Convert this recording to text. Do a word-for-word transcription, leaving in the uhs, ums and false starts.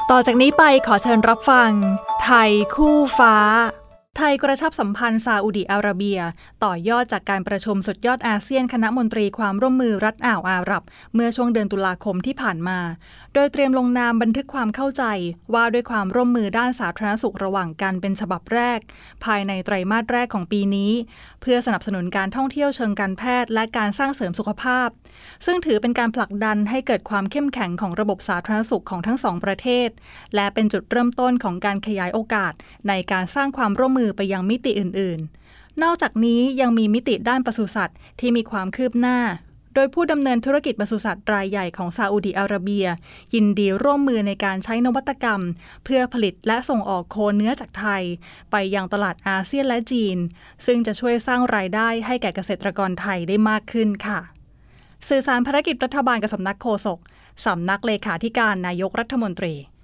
ต่อจากนี้ไปขอเชิญรับฟังไทยคู่ฟ้าไทยกระชับสัมพันธ์ซาอุดิอาระเบียต่อยอดจากการประชุมสุดยอดอาเซียนคณะมนตรีความร่วมมือรัฐอ่าวอาหรับเมื่อช่วงเดือนตุลาคมที่ผ่านมาโดยเตรียมลงนามบันทึกความเข้าใจว่าด้วยความร่วมมือด้านสาธารณสุขระหว่างกันเป็นฉบับแรกภายในไตรมาสแรกของปีนี้เพื่อสนับสนุนการท่องเที่ยวเชิงการแพทย์และการสร้างเสริมสุขภาพซึ่งถือเป็นการผลักดันให้เกิดความเข้มแข็งของระบบสาธารณสุขของทั้งสองประเทศและเป็นจุดเริ่มต้นของการขยายโอกาสในการสร้างความร่วมมือไปยังมิติอื่นๆนอกจากนี้ยังมีมิติด้านปศุสัตว์ที่มีความคืบหน้าโดยผู้ดำเนินธุรกิจปศุสัตว์รายใหญ่ของซาอุดิอาระเบียยินดีร่วมมือในการใช้นวัตกรรมเพื่อผลิตและส่งออกโคเนื้อจากไทยไปยังตลาดอาเซียนและจีนซึ่งจะช่วยสร้างรายได้ให้แก่เกษตรกรไทยได้มากขึ้นค่ะสื่อสารภารกิจรัฐบาลกับสำนักโฆษกสำนักเลขาธิการนายกรัฐมนตรี